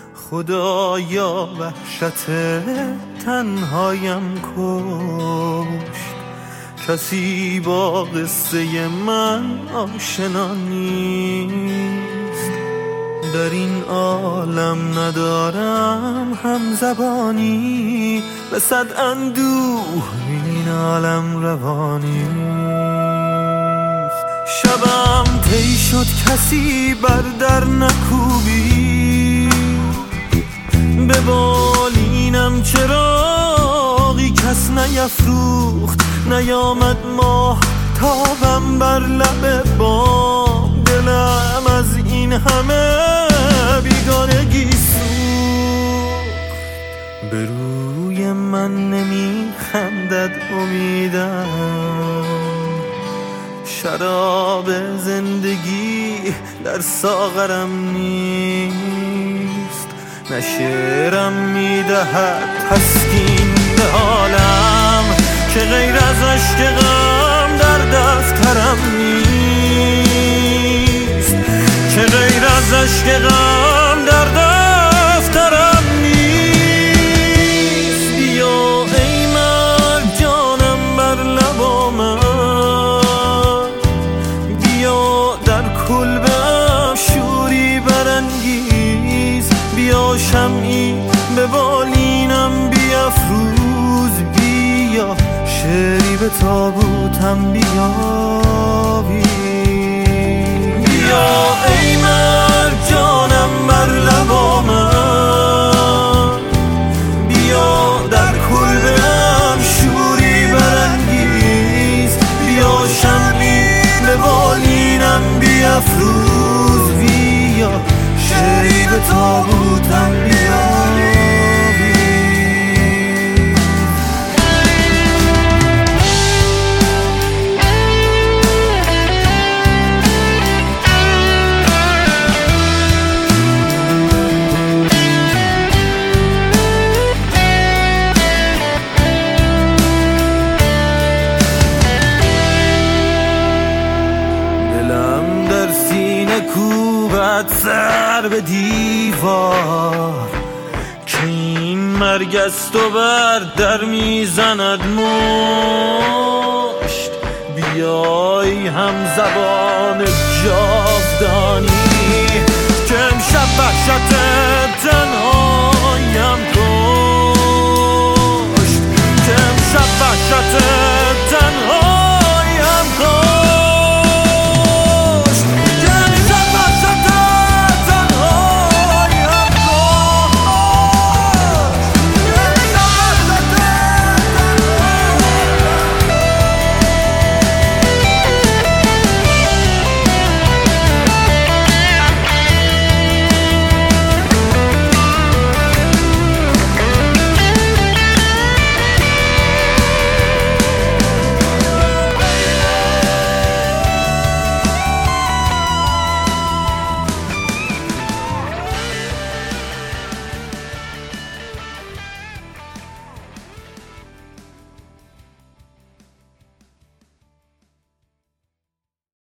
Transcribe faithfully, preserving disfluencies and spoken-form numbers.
خدایا وحشت تنهایم کشت. کسی با قصه من آشنا نیست. در این عالم ندارم هم زبانی، به صد اندوه این عالم روانی. شبم طی شد کسی بر در نکوبی، به بالینم چراغی کس نیفروخت. نیامد ماه تابم بر لب بام، دلم از این همه بیگانگی سوخت. به روی من نمی خندد امیدم، شراب زندگی در ساغرم نیست. نه شعرم میدهد تسکین به حالم، که غیر از عشق غم در دفترم نیست. که غیر از عشق غم در دفترم نیست. بیا ای مرگ جانم بر لب من، بیا در کلبم شوری برانگیز. بیا شمعی به بالینم بیفروز، بیا شعری به تابوتم بیاوی. بیا ای مرگ جانم بر لب من، بیا در کلبم شوری برانگیز. بیا شمعی به بالینم بیفروز، بیا شعری به تابوتم بیاوی. کوبت سر به دیوار، که این مرگ است و بر در میزند مشت. بیای هم زبان جاودانی، که امشب وحشت